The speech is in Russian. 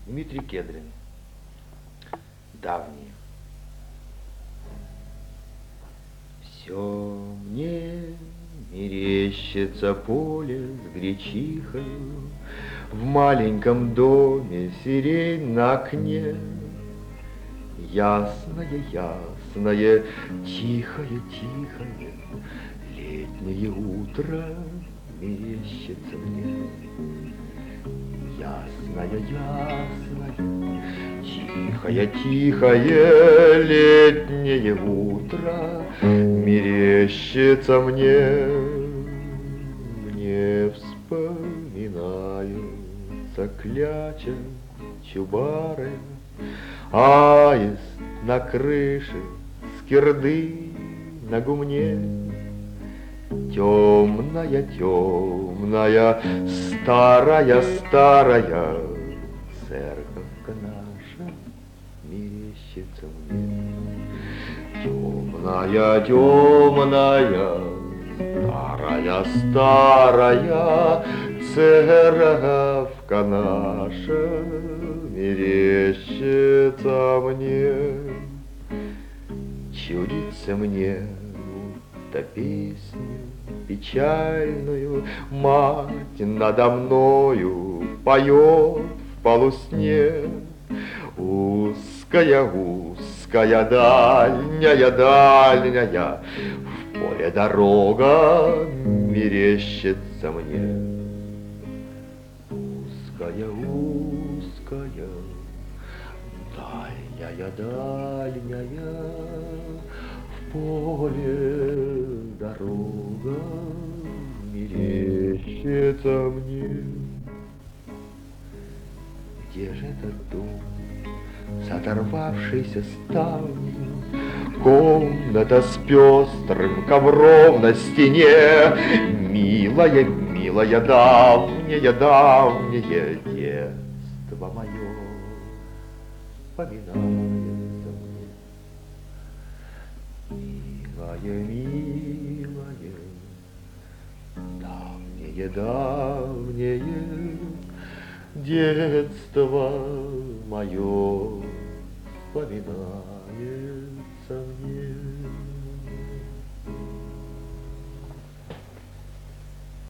Дмитрий Кедрин. Давние. Все мне мерещится поле с гречихою, в маленьком доме сирень на окне. Ясное, ясное, тихое, тихое, летнее утро мерещится мне. Ясное, ясное, тихое, тихое, летнее утро мерещится мне. Мне вспоминаются кляча, чубары, аист на крыше, скирды на гумне. Темная, темная, старая, старая церковка наша мерещится мне. Темная, темная, старая, старая церковка наша мерещится мне. Чудится мне будто песню печальную мать надо мною поет в полусне. Узкая, узкая, дальняя, дальняя, в поле дорога мерещится мне. Узкая, узкая, дальняя, дальняя, в поле дорога мерещится мне. Где же этот дом с оторвавшейся ставней, комната с пестрым ковром на стене? Милая, милая, давнее, давнее детство мое вспоминается мне. Милая, милая, давнее, давнее детство мое вспоминается мне.